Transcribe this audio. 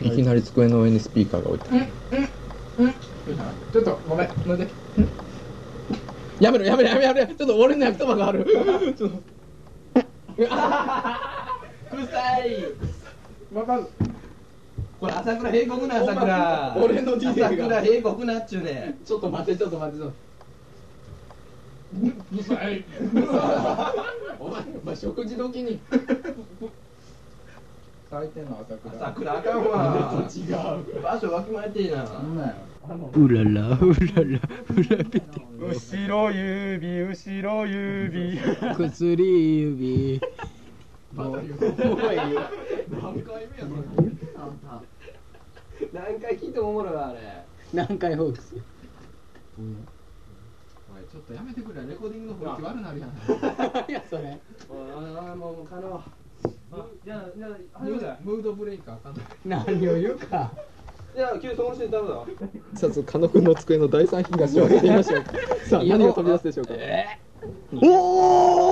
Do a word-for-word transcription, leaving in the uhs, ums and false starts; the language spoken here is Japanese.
いきなり机の上にスピーカーが置いてある。 うんうんちょっとごめん飲んで。 やめろやめろやめろやめろ。ちょっと俺の焼きそばがある。ちょっと臭い。 ままずこれ朝倉閉国な朝倉。 俺の ディーエー が朝倉閉国なっちゅうね。 ちょっと待ってちょっと待ってちょっと。 うさい。 お前お前食事時に咲いてんの朝倉。 朝倉あかんわ。 違う。 場所わきまえてえな。 なんなんやうららうららうらぺて後ろ指後ろ指。 薬指まだ言う。 もういいよ何回目やの。 何回聞いてもおもろいわあれ。 何回ホークスおいちょっとやめてくれ。レコーディングの雰囲気悪なるやん。 いやそれああもう可能。じゃあじゃあムードムードブレイカーかな。 何を言うかじゃあ急そのしてダメだ。 さあ加野くんの机の第三品が仕分けてみましょう。さあ何が飛び出すでしょうか。 おお